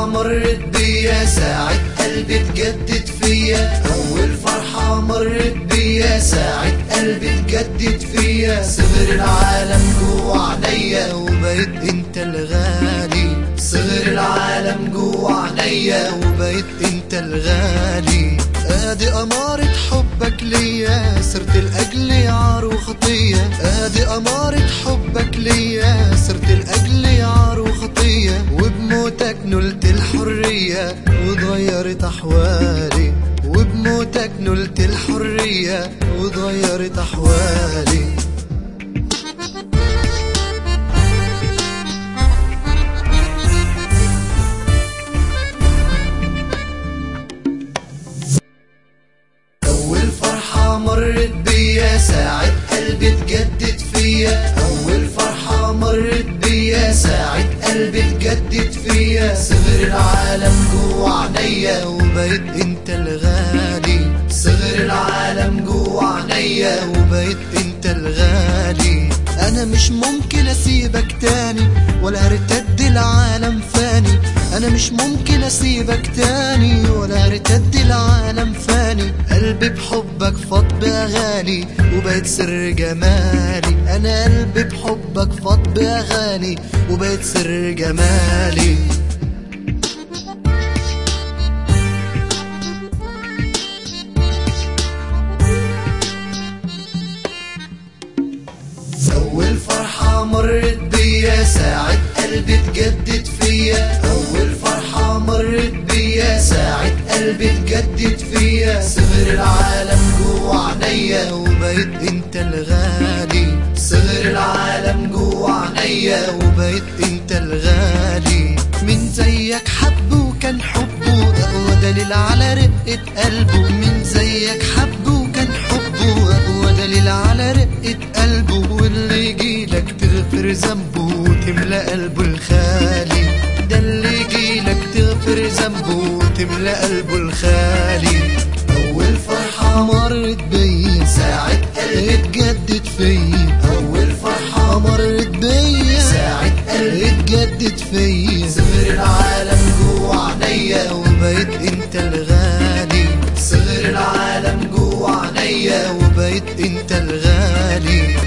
فرحة مرت بيا ساعة قلبي تجدد فيا، أول فرحة مرت بيا ساعة قلبي تجدد فيا. صغر العالم جوا عينيا وبقيت انت الغالي، صغر العالم جوا عينيا وبقيت انت الغالي. ادي امارة حبك ليا صرت لاجلي عار وخطية، ادي امارة حبك ليا صرت لاجلي عار وخطية. وبموتك نلت الحرية وتغيرت احوالي، وبموتك نلت الحرية وتغيرت احوالي. مرت بيا ساعة قلبي تجدد فيا، أول فرحة مرت بيا ساعة قلبي تجدد فيا. صغر العالم جوا عينيا وبقيت انت الغالي، صغر العالم جوا عينيا وبقيت انت الغالي. انا مش ممكن اسيبك تاني ولا ارتد العالم فاني، انا مش ممكن اسيبك تاني ولا ارتد العالم فاني. قلبي بحبك فاض باغاني وبقيت سر جمالي، انا قلبي بحبك فاض باغاني وبقيت سر جمالي. أول فرحة مرت بيا ساعة قلبي تجدد فيا، أول فرحة مرت بيا ساعة قلبي تجدد فيا. صغر العالم جوا عينيا وبقيت انت الغالي، صغر العالم جوا عينيا وبقيت انت الغالي. من زيك حب وكان حبه أقوى دليل على رقة قلبه، من زيك حب وكان حبه أقوى دليل على رقة قلبه. واللي يجيلك تغفر ذنبه وتملى قلبه الخالي، ده اللي يجيلك تغفر ذنبه وتملى قلبه الخالي. أول فرحة مرت بيا ساعة قلبي تجدد فيا، أول فرحة مرت بيا ساعة قلبي تجدد فيا. صغر العالم جوا عينيا وبقيت انت الغالي، صغر العالم جوا عينيا وبقيت انت الغالي.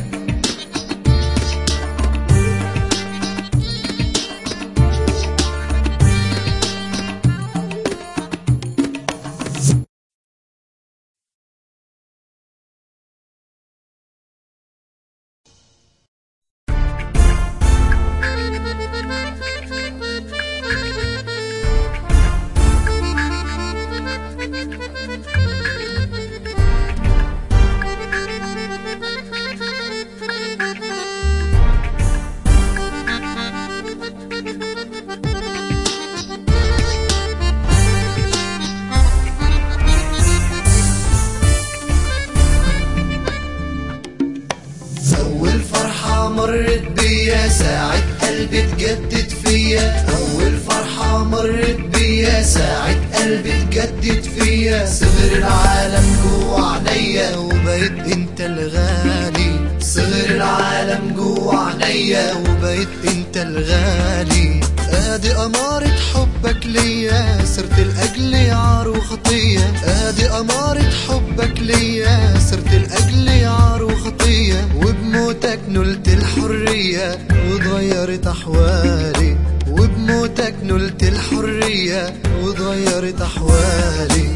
مرت بيا ساعة قلبي تجدد فيا، أول فرحة مرت بيا ساعة قلبي تجدد فيا. صغر العالم جوا عينيا وبقيت انت الغالي، صغر العالم جوا عينيا وبقيت انت الغالي. ادي امارة حبك ليا صرت لاجلي عار وخطية، ادي امارة حبك ليا صرت لاجلي عار وخطية. وبموتك نلت الحرية وتغيرت احوالي، وبموتك نلت الحرية وتغيرت احوالي.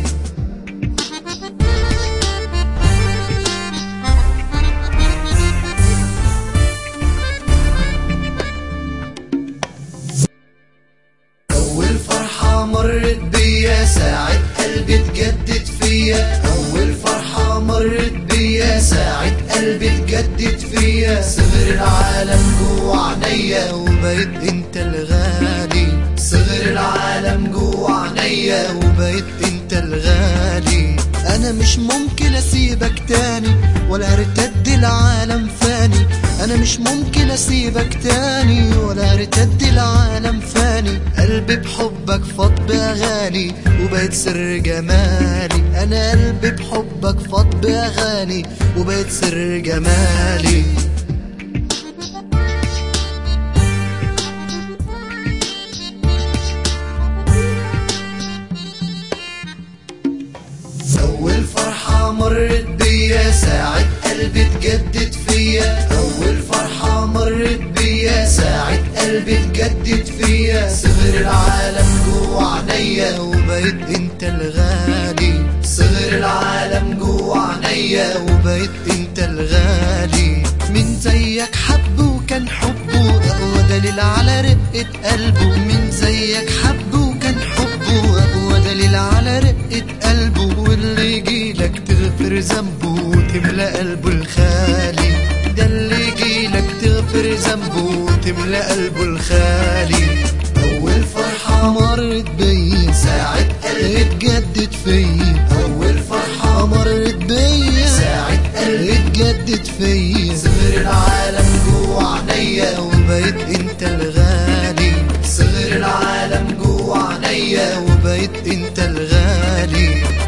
مرت بيا ساعة قلبي تجدد فيا، أول فرحة مرت بيا ساعة قلبي تجدد فيا. صغر العالم جوا عينيا وبقيت انت الغالي، صغر العالم جوا عينيا وبقيت انت الغالي. انا مش ممكن اسيبك تاني ولا ارتد العالم فاني، انا مش ممكن اسيبك تاني ولا ارتد العالم فاني. قلبي بحبك فاض باغاني وبقيت سر جمالي، انا قلبي بحبك فاض باغاني وبقيت سر جمالي. قلبي اتجدد فيا، أول فرحة مرت بيا ساعة قلبي اتجدد فيا. صغر العالم جوا عينيا وبقيت انت الغالي، صغر العالم جوا عينيا وبقيت انت الغالي. من زيك حب وكان حبه أقوى دليل على رقة قلبه، من زيك حب وكان حبه أقوى دليل على رقة قلبه. واللي يجيلك تغفر ذنبه وتملى قلبه الخالي، ده اللي يجيلك تغفر ذنبه وتملى قلبه الخالي. أول فرحة مرت بيا ساعة قلبي اتجدد فيا، أول فرحة مرت بيا ساعة قلبي اتجدد فيا. صغر العالم جوا عينيا وبقيت انت الغالي، صغر العالم جوا عينيا وبقيت انت الغالي.